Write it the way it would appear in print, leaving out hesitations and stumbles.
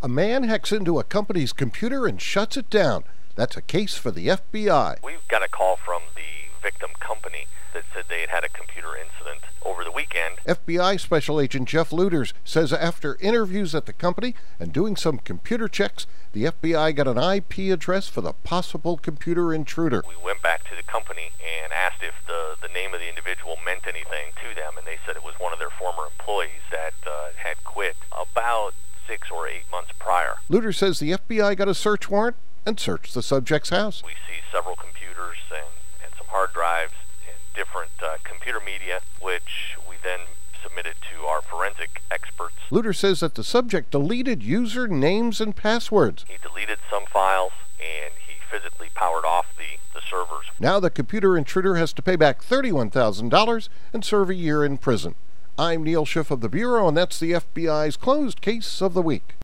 A man hacks into a company's computer and shuts it down. That's a case for the FBI. We've got a call from the victim company that said they had a computer incident over the weekend. FBI Special Agent Jeff Luders says after interviews at the company and doing some computer checks, the FBI got an IP address for the possible computer intruder. We went back to the company and asked if the name of the individual meant anything to them, and they said it was one of their former employees that had quit about 6 or 8 months prior. Luders says the FBI got a search warrant and searched the subject's house. We see several computers and some hard drives and different computer media, which we then submitted to our forensic experts. Luders says that the subject deleted user names and passwords. He deleted some files and he physically powered off the servers. Now the computer intruder has to pay back $31,000 and serve a year in prison. I'm Neil Schiff of the Bureau, and that's the FBI's Closed Case of the Week.